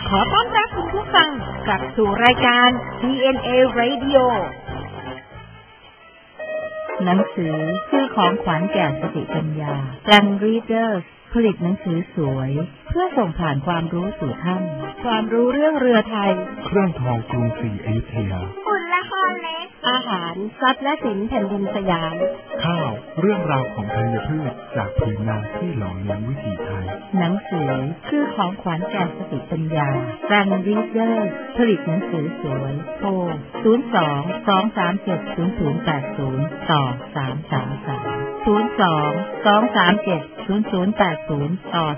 ขอต้อนรับคุณผู้ฟังกลับสู่รายการ DNA Radio หนังสือคือของขวัญแก่สติปัญญา Plan Readers ผลิตหนังสือสวยเพื่อส่งผ่านความรู้สู่ท่านความรู้เรื่องเรือไทยเครื่องทองกรุงศรีอยุธยาหุ่นละครเล็กอาหารทรัพย์และสินแผ่นดินสยามข้าวเรื่องราวของธัญพืชจากผืนนาที่หล่อเลี้ยงวิถีไทยหนังสือคือของขวัญแก่สติปัญญา Plan Readers ผลิตหนังสือสวยโทร 02-237-0080 ต่อ 333 02-237-0080 ต่อ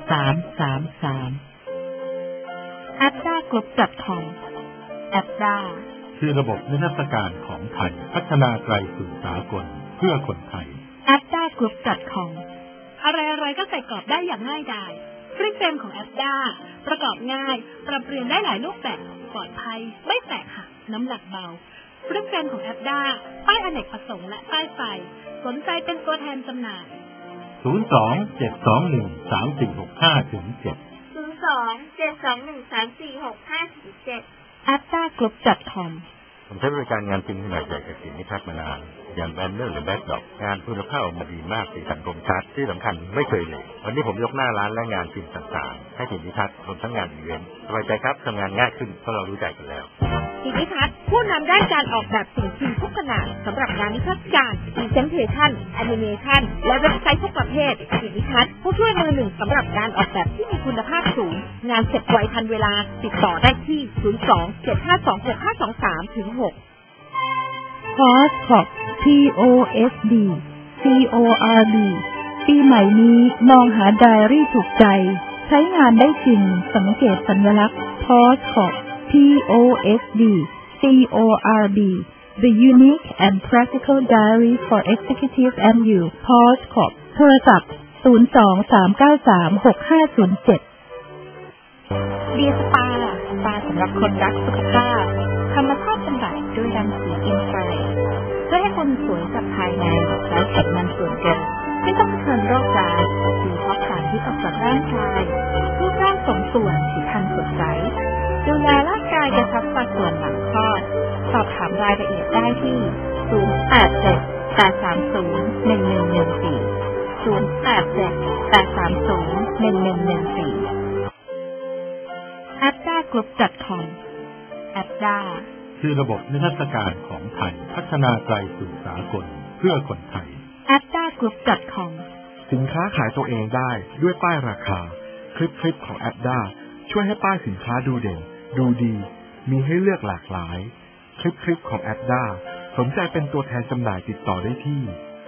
333 appdagroup.com แอปด้าคือระบบนิทรรศการของไทยพัฒนาไกลสู่สากลเพื่อคนไทย appdagroup.com อะไรๆก็ใส่กรอบได้อย่างง่ายดายฟรีเฟรมของแอปด้าประกอบง่ายปรับเปลี่ยนได้หลายรูปแบบปลอดภัยไม่แตกหักน้ำหนักเบาฟรีเฟรมของแอปด้าป้ายอเนกประสงค์และป้ายไฟสนใจเป็นตัวแทนจำหน่าย 02-721-3465-7 02-721-3465-7 appdagroup.com ผมใช้บริการงานพิมพ์ขนาดใหญ่จากสินนิทัศน์มานานอย่างแบนเนอร์หรือแบ็คดรอปงานคุณภาพออกมาดีมากสีสันคมชัดที่สำคัญไม่เคยเลยวันนี้ผมยกหน้าร้านและงานพิมพ์ต่างๆให้สินนิทัศน์รวมทั้งงานอีเวนต์สบายใจครับทำงานง่ายขึ้นเพราะเรารู้ใจกันแล้วสินนิทัศน์ผู้นำด้านการออกแบบสิ่งพิมพ์ทุกขนาดสำหรับงานนิทรรศการพรีเซนเทชั่นแอนิเมชั่นและเว็บไซต์ทุกประเภทสินนิทัศน์ผู้ช่วยมือหนึ่งสำหรับการออกแบบที่มีคุณภาพสูงงานเสร็จไวทันเวลาติดต่อได้ที่ 02-752-6523-6 POSCORB POSD CORB ปีใหม่นี้มองหาไดอารี่ถูกใจใช้งานได้จริงสังเกตสัญลักษณ์ POSCORB POSD CORB The Unique and Practical Diary for Executive and You POSCORB โทรศัพท์02-393-6507 เดียสปาสำหรับคนรักสุขภาพธรรมชาติบำบัดด้วยรังสีอินไฟเพื่อให้คนสวยจากภายในไร้ไขมันส่วนเกินไม่ต้องเผชิญโรคร้ายหรือเพราะสารพิษออกจากร่างกายรูปร่างสมส่วนผิวพรรณสดใสดูแลร่างกายกระชับสัดส่วนหลังคลอดสอบถามรายละเอียดได้ที่ 087-830-1114 appdagroup.com แอปด้าคือระบบนิทรรศการของไทยพัฒนาไกลสู่สากลเพื่อคนไทย appdagroup.com สินค้าขายตัวเองได้ด้วยป้ายราคาคลิปของแอปด้าช่วยให้ป้ายสินค้าดูเด่นดูดีมีให้เลือกหลากหลายคลิปของแอปด้าสนใจเป็นตัวแทนจำหน่ายติดต่อได้ที่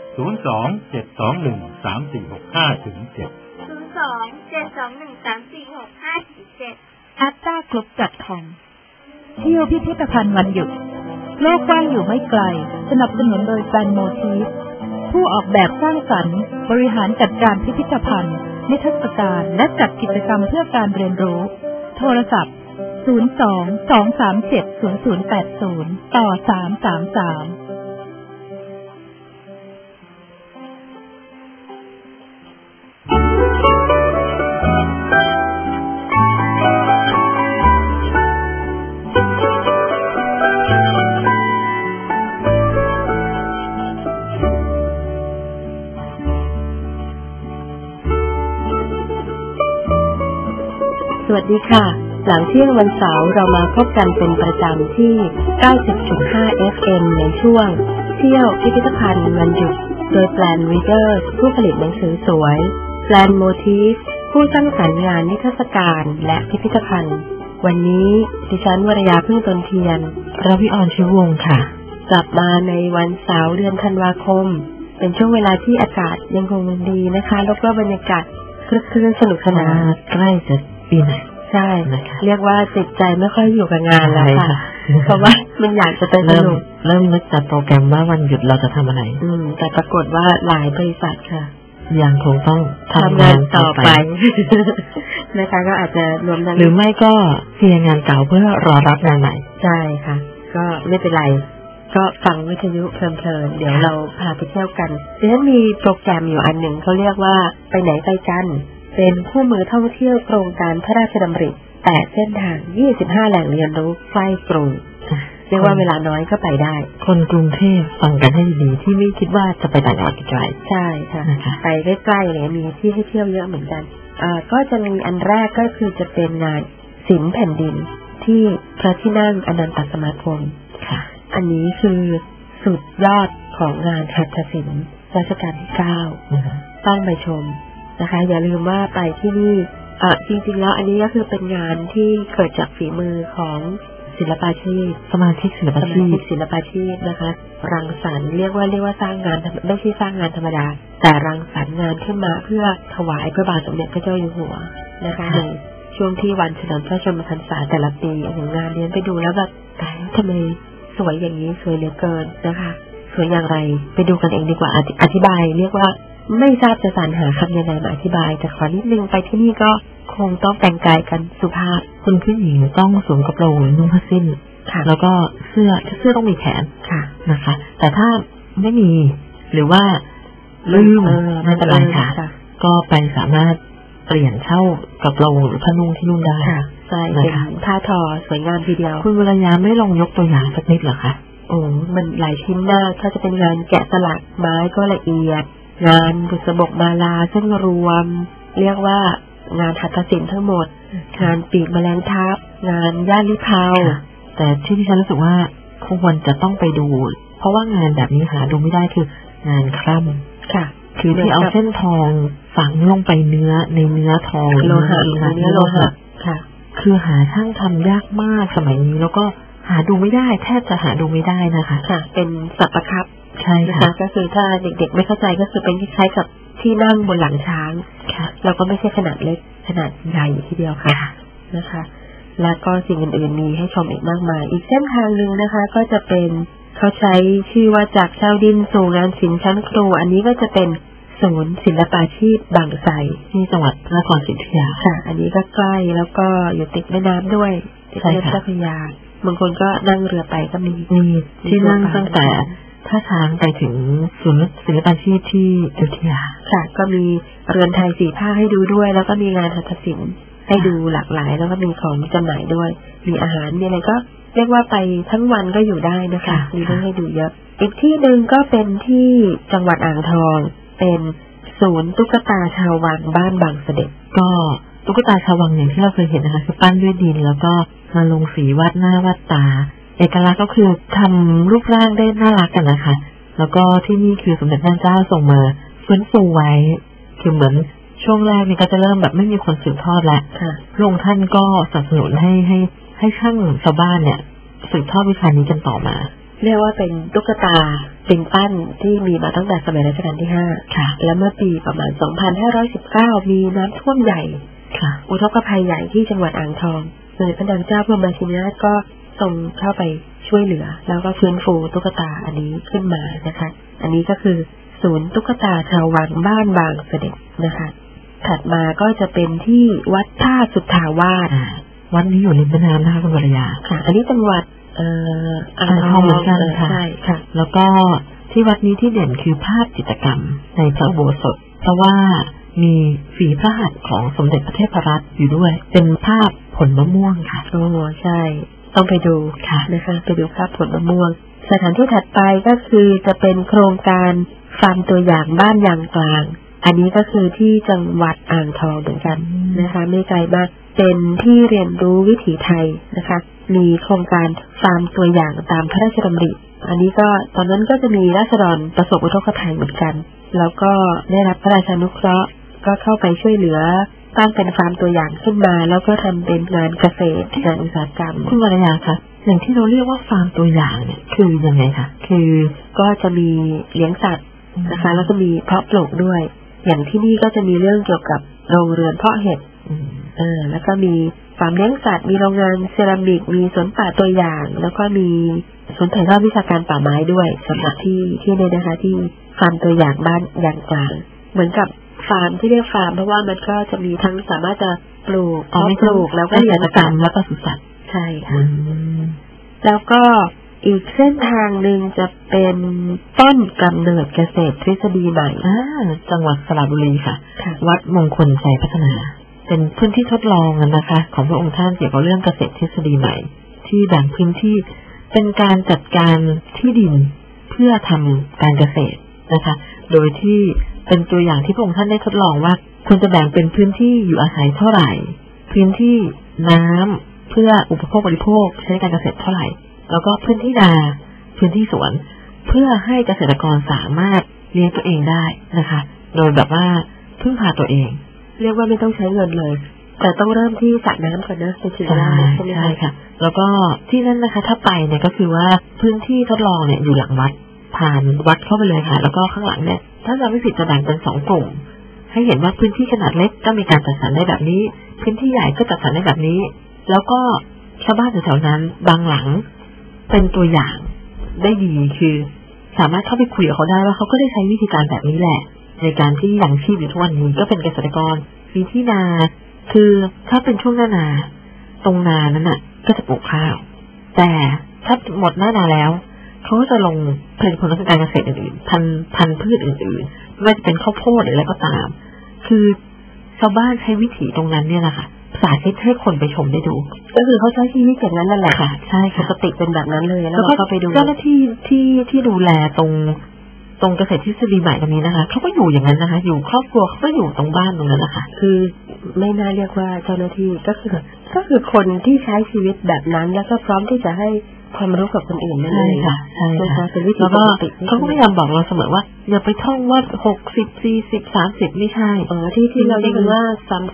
02-721-3465-7 appdagroup.com เที่ยวพิพิธภัณฑ์วันหยุดโลกกว้างอยู่ไม่ไกลสนับสนุนโดยแบรนด์โมทีฟผู้ออกแบบสร้างสรรค์บริหารจัดการพิพิธภัณฑ์นิทรรศการและจัดกิจกรรมเพื่อการเรียนรู้โทรศัพท์02-237-0080 ต่อ 333 สวัสดีค่ะหลังเที่ยงวันเสาร์เรามาพบกันเป็นประจำที่ 90.5 FM ในช่วงเที่ยวพิพิธภัณฑ์วันหยุดโดย Plan Readers ผู้ผลิตหนังสือสวย Plan Motif ผู้สร้างสรรค์งานนิทรรศการและพิพิธภัณฑ์วันนี้ดิฉันวรยาพึ่งตนเทียนรวิอรชิววงศ์ค่ะกลับมาในวันเสาร์เดือนธันวาคมเป็นช่วงเวลาที่อากาศยังคงดีนะคะแล้วก็บรรยากาศคลึกคลื้นสนุกสนานใกล้จะปีใหม่ใช่เรียกว่าจิตใจไม่ค่อยอยู่กับงานแล้วค่ะเพราะว่ามันอยากจะไปสนุกเริ่มนึกจัดโปรแกรมว่าวันหยุดเราจะทำอะไรแต่ปรากฏว่าหลายบริษัทค่ะยังคงต้องทำงานต่อไปนะคะก็อาจจะรวมทั้งหรือไม่ก็เคลียร์งานเก่าเพื่อรอรับงานใหม่ใช่ค่ะก็ไม่เป็นไรก็ฟังวิทยุเพลินๆเดี๋ยวเราพาไปเที่ยวกันดิฉันมีโปรแกรมอยู่อันหนึ่งเขาเรียกว่าไปไหนไปกันเป็นคู่มือท่องเที่ยวโครงการพระราชดำริ 8เส้นทาง25แหล่งเรียนรู้ใกล้กรุงเรียกว่าเวลาน้อยก็ไปได้คนกรุงเทพฟังกันให้ดีๆที่ไม่คิดว่าจะไปต่างจังหวัดไกลใช่ค่ะไปใกล้ๆเลยมีที่ให้เที่ยวเยอะเหมือนกันก็จะมีอันแรกก็คือจะเป็นงานศิลป์แผ่นดินที่พระที่นั่งอนันตสมาคมค่ะอันนี้คือสุดยอดของงานหัตถศิลป์รัชกาลที่9ต้องไปชมนะคะอย่าลืมว่าไปที่นี่จริงๆแล้วอันนี้ก็คือเป็นงานที่เกิดจากฝีมือของศิลปาชีพสมาชิกศิลปาชีพนะคะรังสรรค์เรียกว่าสร้างงานไม่ใช่สร้างงานธรรมดาแต่รังสรรค์งานขึ้นมาเพื่อถวายพระบาทสมเด็จพระเจ้าอยู่หัวนะคะในช่วงที่วันเฉลิมพระชนมพรรษาแต่ละปีของงานนี้ไปดูแล้วแบบทำไมสวยอย่างนี้สวยเหลือเกินนะคะสวยอย่างไรไปดูกันเองดีกว่าอธิบายเรียกว่าไม่ทราบจะสรรหาคำยังไงมาอธิบายแต่ขอนิดนึงไปที่นี่ก็คงต้องแต่งกายกันสุภาพคุณผู้หญิงต้องสวมกระโปรงนุ่งผ้าสิ้นแล้วก็เสื้อต้องมีแขนนะคะแต่ถ้าไม่มีหรือว่าลืมไม่เป็นไรค่ะก็ไปสามารถเปลี่ยนเช่ากระโปรงหรือผ้านุ่งที่นุ่งได้ใช่เป็นผ้าทอสวยงามทีเดียวคุณวรยาไม่ลองยกตัวอย่างสักนิดเหรอคะมันหลายชิ้นมากถ้าจะเป็นงานแกะสลักไม้ก็ละเอียดงานบุษบกมาลาซึ่งรวมเรียกว่างานหัตถศิลป์ทั้งหมดงานปีกแมลงทับงานย่านลิเพาแต่ที่ดิฉันรู้สึกว่าควรจะต้องไปดูเพราะว่างานแบบนี้หาดูไม่ได้คืองานคร่ำค่ะคือที่เอาเส้นทองฝังลงไปในเนื้อทองโลหะค่ะคือหาช่างทำยากมากสมัยนี้แล้วก็หาดูไม่ได้แทบจะหาดูไม่ได้นะคะค่ะเป็นสัปคับใช่ค่ะก็คือถ้าเด็กๆไม่เข้าใจก็คือเป็นคล้ายๆกับที่นั่งบนหลังช้างค่ะเราก็ไม่ใช่ขนาดเล็กขนาดใหญ่ทีเดียวค่ะนะคะแล้วก็สิ่งอื่นๆมีให้ชมอีกมากมายอีกเส้นทางนึงนะคะก็จะเป็นเขาใช้ชื่อว่าจากชาวดินสู่งานศิลป์ชั้นครูอันนี้ก็จะเป็นศูนย์ศิลปาชีพบางไทรที่จังหวัดนครศรีอยุธยาค่ะอันนี้ก็ใกล้แล้วก็อยู่ติดแม่น้ำด้วยติดแม่น้ำเจ้าพระยาบางคนก็นั่งเรือไปก็มีที่นั่งตั้งแต่ถ้าช้างไปถึงศูนย์ศิลปาชีพที่อยุธยาค่ะก็มีเรือนไทย4 ภาคให้ดูด้วยแล้วก็มีงานหัตถศิลป์ให้ดูหลากหลายแล้วก็มีของจำหน่ายด้วยมีอาหารมีอะไรก็เรียกว่าไปทั้งวันก็อยู่ได้นะคะมีเรื่องให้ดูเยอะอีกที่หนึ่งก็เป็นที่จังหวัดอ่างทองเป็นศูนย์ตุ๊กตาชาววังบ้านบางเสด็จก็ตุ๊กตาชาววังอย่างที่เราเคยเห็นนะคะคือปั้นด้วยดินแล้วก็มาลงสีวาดหน้าวาดตาเอกลักษณ์ก็คือทำรูปร่างได้น่ารักกันนะคะแล้วก็ที่นี่คือสมเด็จพระเจ้าส่งมาฟื้นฟูไว้คือเหมือนช่วงแรกนี่ก็จะเริ่มแบบไม่มีคนสืบทอดแล้วพระองค์ท่านก็สนับสนุนให้ช่างชาวบ้านเนี่ยสืบทอดวิชานี้กันต่อมาเรียกว่าเป็นตุ๊กตาเป็นปั้นที่มีมาตั้งแต่สมัยรัชกาลที่5 ค่ะแล้วเมื่อปีประมาณ2519มีน้ำท่วมใหญ่ค่ะอุทกภัยใหญ่ที่จังหวัดอ่างทองสมเด็จพระนางเจ้าพระบรมราชินีนาถก็ส่งเข้าไปช่วยเหลือแล้วก็ฟื้นฟูตุ๊กตาอันนี้ขึ้นมานะคะอันนี้ก็คือศูนย์ตุ๊กตาชาววังบ้านบางเสด็จนะคะถัดมาก็จะเป็นที่วัดท่าสุทธาวาสวัดนี้อยู่ริมแม่น้ำนะคะคุณวรยาค่ะอันนี้จังหวัดอ่างทองเหมือนกันค่ะใช่ค่ะแล้วก็ที่วัดนี้ที่เด่นคือภาพจิตรกรรมในพระอุโบสถเพราะว่ามีฝีพระหัตถ์ของสมเด็จพระเทพรัตน์อยู่ด้วยเป็นภาพผลมะม่วงค่ะโอ้ใช่ต้องไปดูค่ะนะคะไปดูภาพผลมะม่วงสถานที่ถัดไปก็คือจะเป็นโครงการฟาร์มตัวอย่างบ้านยางกลางอันนี้ก็คือที่จังหวัดอ่างทองเหมือนกันนะคะไม่ไกลมากเป็นที่เรียนรู้วิถีไทยนะคะมีโครงการฟาร์มตัวอย่างตามพระราชดำริอันนี้ก็ตอนนั้นก็จะมีราษฎรประสบอุทกภัยเหมือนกันแล้วก็ได้รับพระราชานุเคราะห์ก็เข้าไปช่วยเหลือตั้งเป็นฟาร์มตัวอย่างขึ้นมาแล้วก็ทำเป็นงานเกษตรงานอุตสาหกรรมคุณวรยาคะอย่างที่เราเรียกว่าฟาร์มตัวอย่างเนี่ยคือยังไงคะคือก็จะมีเลี้ยงสัตว์นะคะแล้วก็มีเพาะปลูกด้วยอย่างที่นี่ก็จะมีเรื่องเกี่ยวกับโรงเรือนเพาะเห็ดแล้วก็มีฟาร์มเลี้ยงสัตว์มีโรงงานเซรามิกมีสวนป่าตัวอย่างแล้วก็มีศูนย์ถ่ายทอดวิชาการป่าไม้ด้วยสำหรับที่นี่นะคะที่ฟาร์มตัวอย่างบ้านยางกลางเหมือนกับฟาร์มที่เรียกฟาร์มเพราะว่ามันก็จะมีทั้งสามารถจะปลูกเพาะปลูกแล้วก็เลี้ยงสัตว์แล้วก็สุสัตว์ใช่ค่ะแล้วก็อีกเส้นทางหนึ่งจะเป็นต้นกำเนิดเกษตรทฤษฎีใหม่จังหวัดสระบุรีค่ะค่ะวัดมงคลชัยพัฒนาเป็นพื้นที่ทดลองนะคะของพระองค์ท่านเกี่ยวกับเรื่องเกษตรทฤษฎีใหม่ที่แบ่งพื้นที่เป็นการจัดการที่ดินเพื่อทำการเกษตรนะคะโดยที่เป็นตัวอย่างที่พระองค์ท่านได้ทดลองว่าควรจะแบ่งเป็นพื้นที่อยู่อาศัยเท่าไหร่พื้นที่น้ำเพื่ออุปโภคบริโภคใช้การเกษตรเท่าไหร่แล้วก็พื้นที่นาพื้นที่สวนเพื่อให้เกษตรกรสามารถเลี้ยงตัวเองได้นะคะโดยแบบว่าพึ่งพาตัวเองเรียกว่าไม่ต้องใช้เงินเลยแต่ต้องเริ่มที่สระน้ำก่อนนะเป็นสิ่งแรกใช่ไหมใช่ค่ะแล้วก็ที่นั่นนะคะถ้าไปเนี่ยก็คือว่าพื้นที่ทดลองเนี่ยอยู่หลังวัดผ่านวัดเข้าไปเลยค่ะแล้วก็ข้างหลังเนี่ยถ้าเราไม่ผิดจะแบ่งเป็น2กลุ่มให้เห็นว่าพื้นที่ขนาดเล็กก็มีการจัดสรรได้แบบนี้พื้นที่ใหญ่ก็จัดสรรได้แบบนี้แล้วก็ชาวบ้านแถวๆนั้นบางหลังเป็นตัวอย่างได้ดีคือสามารถเข้าไปคุยกับเขาได้ว่าเขาก็ได้ใช้วิธีการแบบนี้แหละในการที่ยังชีพอยู่ทุกวันนี้ก็เป็นเกษตรกรมีที่นาคือถ้าเป็นช่วงหน้านาตรงนานั้นน่ะก็จะปลูกข้าวแต่ถ้าหมดหน้านาแล้วเขาก็จะลงเป็นผลการเกษตรอื่นๆพันธุ์พืชอื่นๆไม่ว่าจะเป็นข้าวโพดหรืออะไรก็ตามคือชาวบ้านใช้วิถีตรงนั้นเนี่ยแหละค่ะสาธิตให้คนไปชมได้ดูก็คือเขาใช้ชีวิตอย่างนั้นนั่นแหละค่ะใช่ค่ะปกติเป็นแบบนั้นเลยแล้วก็ไปดูเจ้าหน้าที่ที่ดูแลตรงเกษตรทฤษฎีใหม่ตรงนี้นะคะเขาก็อยู่อย่างนั้นนะคะอยู่ครอบครัวเขาก็อยู่ตรงบ้านตรงนั้นแหละค่ะคือไม่น่าเรียกว่าเจ้าหน้าที่ก็คือคนที่ใช้ชีวิตแบบนั้นแล้วก็พร้อมที่จะให้ความรู้กับคนอื่นนั่นเองค่ะใช่ค่ะแล้วก็เขาก็พยายามบอกเราเสมอว่าอย่าไปท่องว่า60 40 30ไม่ใช่ที่เราเรียกกันว่า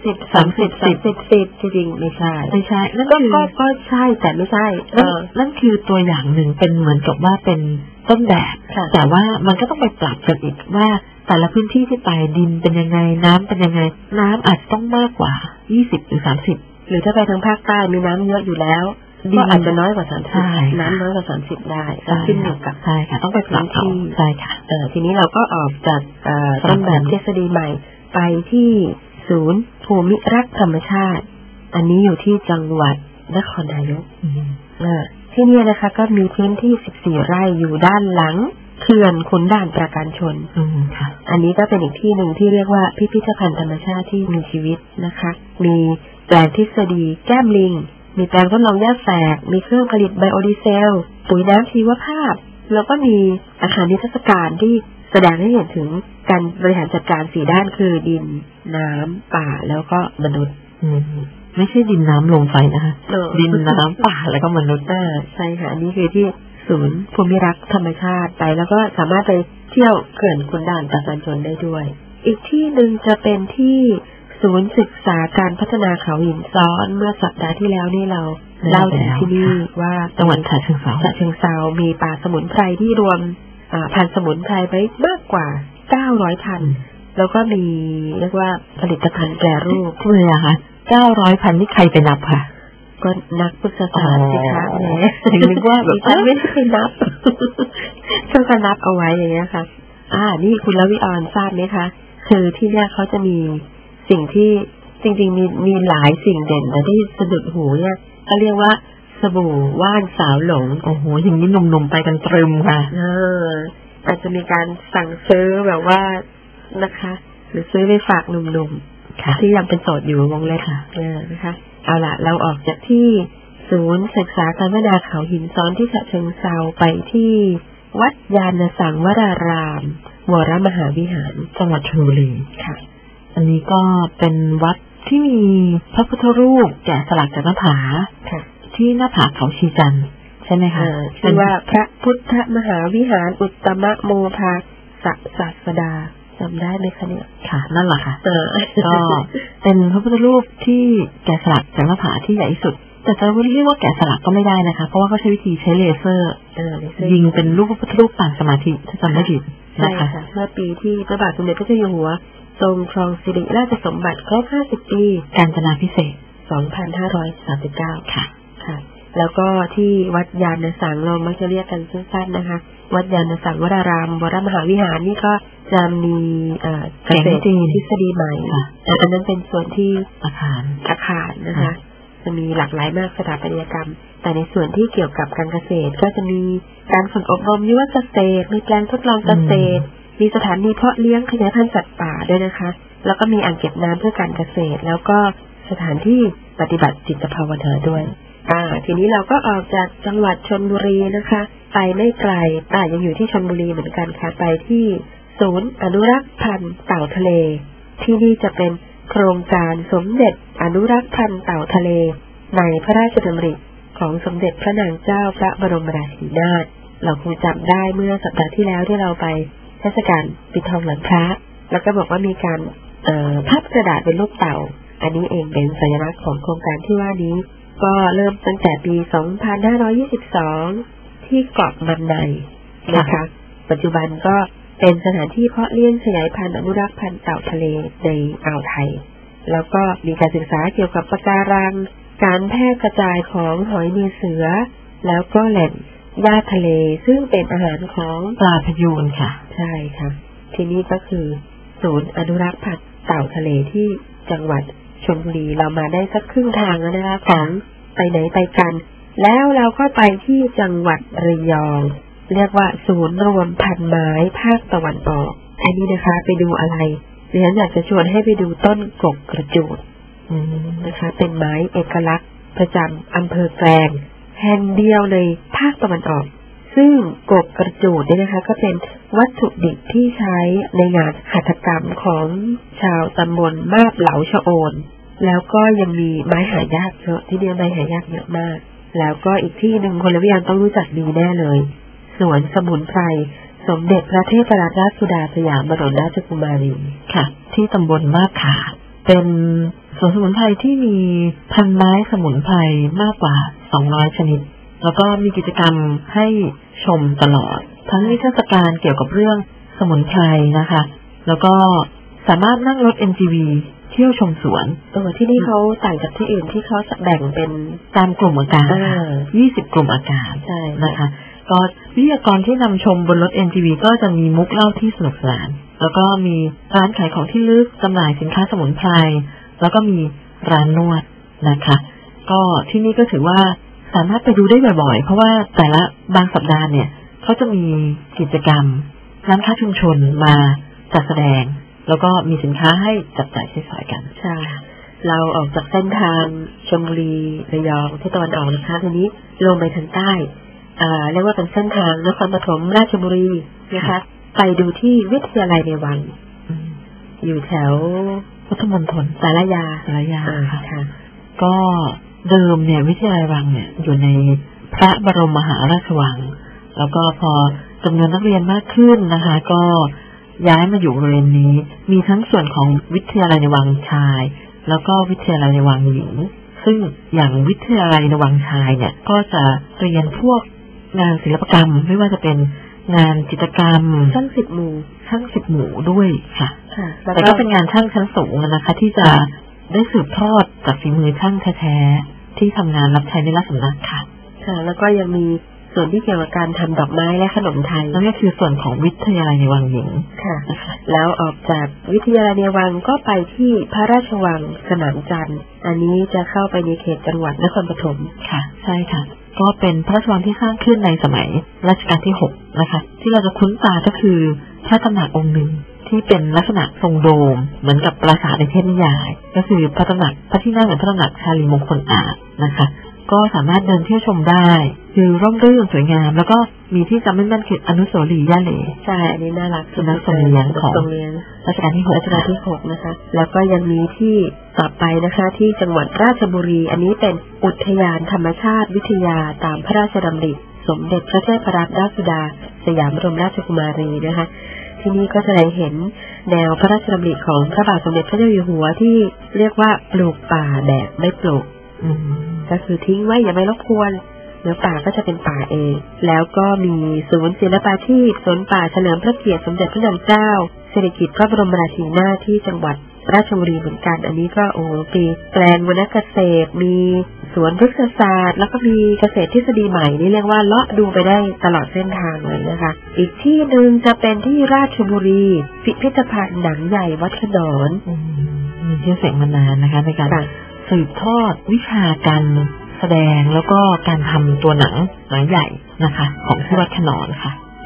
30 10จริงๆไม่ใช่นั่นก็ใช่แต่ไม่ใช่นั่นคือตัวอย่างหนึ่งเป็นเหมือนกับว่าเป็นต้นแบบแต่ว่ามันก็ต้องไปปรับกันอีกว่าแต่ละพื้นที่ที่ไปดินเป็นยังไงน้ำเป็นยังไงน้ำอาจต้องมากกว่า20หรือ30 หรือถ้าไปทางภาคใต้มีน้ำเยอะอยู่แล้วก็อาจจะน้อยกว่า30น้ำน้อยกว่า30ได้ขึ้นอยู่กับใช่ค่ะต้องไปปรับที่ใช่ค่ะทีนี้เราก็ออกจากต้นแบบทฤษฎีใหม่ไปที่ศูนย์ภูมิรักธรรมชาติอันนี้อยู่ที่จังหวัดนครนายกที่นี่นะคะก็มีพื้นที่14ไร่อยู่ด้านหลังเขื่อนขุนด่านประการชนค่ะอันนี้ก็เป็นอีกที่หนึ่งที่เรียกว่าพิพิธภัณฑ์ธรรมชาติที่มีชีวิตนะคะมีแปลงทฤษฎีแก้มลิงมีแปลงทดลองหญ้าแฝกมีเครื่องผลิตไบโอดีเซลปุ๋ยน้ำชีวภาพแล้วก็มีอาคารนิทรรศการที่แสดงให้เห็นถึงการบริหารจัดการ4ด้านคือดินน้ำป่าแล้วก็มนุษย์ไม่ใช่ดินน้ำลมไฟนะคะดินน้ำป่าแล้วก็มนุษย์ใช่ค่ะนี่คือที่ศูนย์ภูมิรักธรรมชาติไปแล้วก็สามารถไปเที่ยวเขื่อนขุนด่านประการชนได้ด้วยอีกที่หนึ่งจะเป็นที่ศูนย์ศึกษาการพัฒนาเขาหินซ้อนเมื่อสัปดาห์ที่แล้วนี่เราเล่าถึงที่นี่ว่าจังหวัดฉะเชิงเทรามีป่าสมุนไพรที่รวมพันธุ์สมุนไพรไว้มากกว่า900พันธุ์แล้วก็มีเรียกว่าผลิตภัณฑ์แปรรูปคุณเลยค่ะ900พันธุ์นี่ใครไปนับค่ะก็นักพุทธศาสนาสิคะแหมถึงนึกว่าดิฉันไม่ได้ไปนับช่วยกันนับเอาไว้อย่างเงี้ยค่ะนี่คุณลวิออนทราบไหมคะคือที่เนี่ยเขาจะมีสิ่งที่จริงๆมีหลายสิ่งเด่นแต่ที่สะดุดหูเนี่ยก็เรียกว่าสบู่ว่านสาวหลงโอ้โหอย่างนี้หนุ่มๆไปกันตรึมค่ะอาจจะมีการสั่งซื้อแบบว่านะคะหรือซื้อไปฝากหนุ่มๆที่ยังเป็นโสดอยู่วงเล็บนะคะเอาล่ะเราออกจากที่ศูนย์ศึกษาการพัฒนาเขาหินซ้อนที่ฉะเชิงเทราไปที่วัดยานสังวรารามวรมหาวิหารจังหวัดชลบุรีค่ะอันนี้ก็เป็นวัดที่มีพระพุทธรูปแกะสลักจากหน้าผาที่หน้าผาเขาชีจันทร์ใช่ไหมคะชื่อว่าพระพุทธมหาวิหารอุตตมโมภาศาสดาจำได้ไหมคะเนี่ยค่ะนั่นแหละค่ะก็เป็นพระพุทธรูปที่แกะสลักจากหน้าผาที่ใหญ่ที่สุดแต่จะเรียกว่าแกะสลักก็ไม่ได้นะคะเพราะว่าเขาใช้วิธีใช้เลเซอร์ยิงเป็นรูปพระพุทธรูปปางสมาธิถ้าจำไม่ผิดนะคะเมื่อปีที่พระบาทสมเด็จพระเจ้าอยู่หัวทรงครองสิริราชสมบัติครบ50 ปีกาญจนาภิเษก 2539ค่ะแล้วก็ที่วัดยานสังเรามักจะเรียกกันสั้นๆนะคะวัดยานสังวรารามวรมหาวิหารนี่ก็จะมีเกษตรทฤษฎีใหม่อันนั้นเป็นส่วนที่อาคารนะคะจะมีหลากหลายมากสถาปัตยกรรมแต่ในส่วนที่เกี่ยวกับการเกษตรก็จะมีการฝึกอบรมยุวเกษตรมีแปลงทดลองเกษตรมีสถานีเพาะเลี้ยงขยายพันธุ์สัตว์ป่าด้วยนะคะแล้วก็มีอ่างเก็บน้ำเพื่อการเกษตรแล้วก็สถานที่ปฏิบัติจิตภาวนาด้วยทีนี้เราก็ออกจากจังหวัดชลบุรีนะคะไปไม่ไกลยังอยู่ที่ชลบุรีเหมือนกันค่ะไปที่ศูนย์อนุรักษ์พันธุ์เต่าทะเลที่นี่จะเป็นโครงการสมเด็จอนุรักษ์พันธุ์เต่าทะเลในพระราชดำริของสมเด็จพระนางเจ้าพระบรมราชินีนาถเราคงจำได้เมื่อสัปดาห์ที่แล้วที่เราไปเทศกาลปิดทองหลังพระแล้วก็บอกว่ามีการพับกระดาษเป็นรูปเต่าอันนี้เองเป็นสัญลักษณ์ของโครงการที่ว่านี้ก็เริ่มตั้งแต่ปี 2522 ที่เกาะมันในนะคะปัจจุบันก็เป็นสถานที่เพาะเลี้ยงขยายพันธุ์อนุรักษ์พันธุ์เต่าทะเลในอ่าวไทยแล้วก็มีการศึกษาเกี่ยวกับปะการังการแพร่กระจายของหอยมือเสือแล้วก็แหล่งหญ้าทะเลซึ่งเป็นอาหารของปลาพยูนค่ะใช่ค่ะที่นี่ก็คือศูนย์อนุรักษ์พันธุ์เต่าทะเลที่จังหวัดชลบุรีเรามาได้สักครึ่งทางแล้วนะคะของไปไหนไปกันแล้วเราก็ไปที่จังหวัดระยองเรียกว่าศูนย์รวมพันธุ์ไม้ภาคตะวันออกอันนี้นะคะไปดูอะไรดิฉันอยากจะชวนให้ไปดูต้นกกกระจูดนะคะเป็นไม้เอกลักษณ์ประจำอำเภอแกลงแห่งเดียวในภาคตะวันออกซึ่งกกกระจูดเนี่ยนะคะก็เป็นวัตถุดิบที่ใช้ในงานหัตถกรรมของชาวตำบลมาบเหลาชะโอนแล้วก็ยังมีไม้หายากเยอะที่นี่ไม้หายากเยอะมากแล้วก็อีกที่หนึ่งคนละวิญญาณต้องรู้จักดีแน่เลยสวนสมุนไพรสมเด็จพระเทพรัตนราชสุดาสยามบรมราชกุมารีค่ะที่ตำบลมาบขาเป็นสวนสมุนไพรที่มีพันไม้สมุนไพรมากกว่า200ชนิดแล้วก็มีกิจกรรมให้ชมตลอดทั้งนิทรรศการเกี่ยวกับเรื่องสมุนไพรนะคะแล้วก็สามารถนั่งรถ MGV เที่ยวชมสวนที่นี่เขาต่างจากที่อื่นที่เขาแบ่งเป็นตามกลุ่มอาการ20กลุ่มอาการใช่นะคะก็วิทยากรที่นำชมบนรถ MGV ก็จะมีมุกเล่าที่สนุกสนานแล้วก็มีร้านขายของที่ลึกจำหน่ายสินค้าสมุนไพรแล้วก็มีร้านนวดนะคะก็ที่นี่ก็ถือว่าสามารถไปดูได้บ่อยๆเพราะว่าแต่ละบางสัปดาห์เนี่ยเขาจะมีกิจกรรมร้านค้าชุมชนมาจัดแสดงแล้วก็มีสินค้าให้จับจ่ายใช้สอยกันใช่เราออกจากเส้นทางชลบุรีระยองที่ตะวันออกนะคะทีนี้ลงไปทางใต้เรียกว่าเป็นเส้นทางนครปฐมราชบุรีนะคะไปดูที่วิทยาลัยในวังอยู่แถวพุทธมณฑลสารยาค่ะก็เดิมเนี่ยวิทยาลัยวังเนี่ยอยู่ในพระบรมมหาราชวังแล้วก็พอจำนวนนักเรียนมากขึ้นนะคะก็ย้ายมาอยู่บริเวณนี้มีทั้งส่วนของวิทยาลัยในวังชายแล้วก็วิทยาลัยในวังหญิงซึ่งอย่างวิทยาลัยในวังชายเนี่ยก็จะเรียนพวกงานศิลปกรรมไม่ว่าจะเป็นงานจิตรกรรมช่าง10 หมู่ด้วยค่ะแต่ก็เป็นงานช่างชั้นสูงนะคะที่จะได้สืบทอดจากฝีมือช่างแท้ๆที่ทำงานรับใช้ในราชสำนักค่ะแล้วก็ยังมีส่วนที่เกี่ยวกับการทำดอกไม้และขนมไทยนั่นก็คือส่วนของวิทยาลัยในวังหญิงค่ะแล้วออกจากวิทยาลัยในวังก็ไปที่พระราชวังสนามจันทร์อันนี้จะเข้าไปในเขตจังหวัดนครปฐมค่ะใช่ค่ะก็เป็นพระราชวังที่สร้างขึ้นในสมัยรัชกาลที่6นะคะที่เราจะคุ้นตาก็คือพระตำหนักองค์หนึ่งที่เป็นลักษณะทรงโดมเหมือนกับปราสาทในเทพนิยายก็คือพระตำหนักพระที่นั่งเหมือนพระตำหนักชาลีมงคลอาจนะคะก็สามารถเดินเที่ยวชมได้คือร่มรื่นสวยงามแล้วก็มีที่จำไม่แม่นคืออนุสาวรีย์ย่าเหล่ใช่อันนี้น่ารักสุนัขทรงเลี้ยงของรัชกาลที่ 6นะคะแล้วก็ยังมีที่ต่อไปนะคะที่จังหวัดราชบุรีอันนี้เป็นอุทยานธรรมชาติวิทยาตามพระราชดำริสมเด็จพระเทพรัตนราชสุดาสยามบรมราชกุมารีนะคะที่นี่ก็จะได้เห็นแนวพระราชดำริของพระบาทสมเด็จพระเจ้าอยู่หัวที่เรียกว่าปลูกป่าแบบไม่ปลูกก็คือทิ้งไว้อย่าไปรบกวนเนื้อป่าก็จะเป็นป่าเองแล้วก็มีศูนย์ศิลปาชีพสวนป่าเฉลิมพระเกียรติสมเด็จพระนางเจ้าสิริกิติ์พระบรมราชินีนาถที่จังหวัดราชบุรีเหมือนกันอันนี้ก็ปีแปลงวรรณเกษตรมีสวนพฤกษศาสตร์แล้วก็มีเกษตรทฤษฎีใหม่นี่เรียกว่าเลาะดูไปได้ตลอดเส้นทางเลยนะคะอีกที่นึงจะเป็นที่ราชบุรีพิพิธภัณฑ์หนังใหญ่วัดขนอนมีชื่อเสียงมานานนะคะในการสืบทอดวิชาการแสดงแล้วก็การทำตัวหนังใหญ่นะคะของที่วัดขนอนค่ะ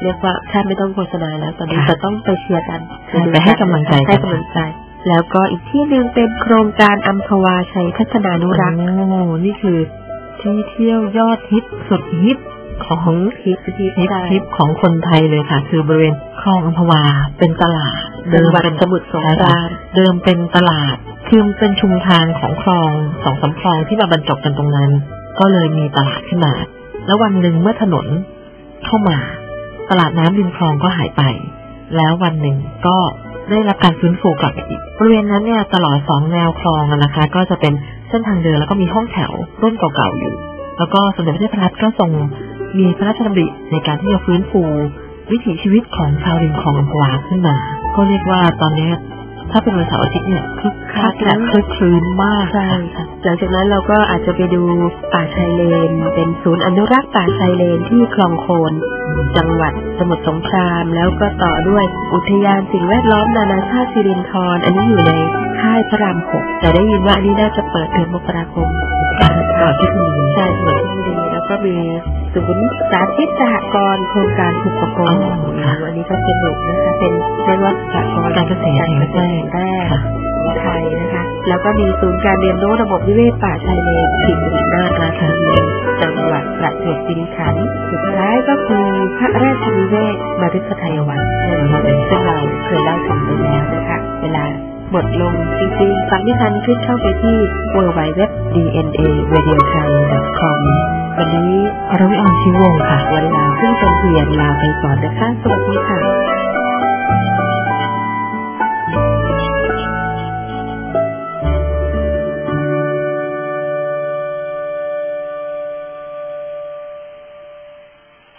เรียกว่าท่านไม่ต้องโฆษณาแล้วตอนนี้จะต้องไปเชียร์กันไปให้กำลังใจแล้วก็อีกที่หนึ่งเป็นโครงการอัมพวาชัยทัศนานุรักษ์นี่คือที่เที่ยวยอดฮิตสุดฮิตของฮิตของคนไทยเลยค่ะคือบริเวณคลองอัมพวาเป็นตลาดเดิมเป็นสมุทรสงครามเดิมเป็นตลาดคือเป็นชุมทางของคลอง2-3คลองที่มาบรรจบกันตรงนั้นก็เลยมีตลาดขึ้นมาแล้ววันหนึ่งเมื่อถนนเข้ามาตลาดน้ำริมคลองก็หายไปแล้ววันหนึ่งก็ได้รับการฟื้นฟูกลับมาอีกบริเวณนั้นเนี่ยตลอด2แนวคลองนะคะก็จะเป็นเส้นทางเดินแล้วก็มีห้องแถวต้นเก่าๆอยู่แล้วก็สมเด็จพระเทพรัตน์ก็ทรงมีพระราชดำริในการที่จะฟื้นฟูวิถีชีวิตของชาวริมคลองอัมพวาขึ้นมาก็เรียกว่าตอนนี้ถ้าเป็นวันเสาร์อาทิตย์เนี่ยคึกคักและคลึกคลื้นมากใช่ค่ะหลังจากนั้นเราก็อาจจะไปดูป่าชายเลนเป็นศูนย์อนุรักษ์ป่าชายเลนที่คลองโคนจังหวัดสมุทรสงครามแล้วก็ต่อด้วยอุทยานสิ่งแวดล้อมนานาชาติสิรินธรอันนี้อยู่ในค่ายพระราม 6แต่ได้ยินว่าอันนี้น่าจะเปิดเดือนมกราคมต่อที่นี่ใช่เปิดที่นี่แล้วก็มีศูนย์สาธิตสหกรณ์โครงการขุดประกงอันนี้ก็สนุกนะคะเป็นเรียกว่าสหกรณ์การเกษตรแห่งแรกของไทยนะคะแล้วก็มีศูนย์การเรียนรู้ระบบนิเวศป่าชายเลนถิ่นสิรินาถราชดำเนินจังหวัดประจวบคีรีขันธ์สุดท้ายก็คือพระราชนิเวศมฤคทายวันซึ่งเราเคยเล่าถึงไปแล้วนะคะเวลาหมดลงจริงๆฟังไม่ทันคลิกเข้าไปที่ www.dnaradiothai.com วันนี้อรวิอร ชีวงศ์ค่ะวันลาซึ่งเป็นเพียรลาไปก่อนนะคะสวัสดี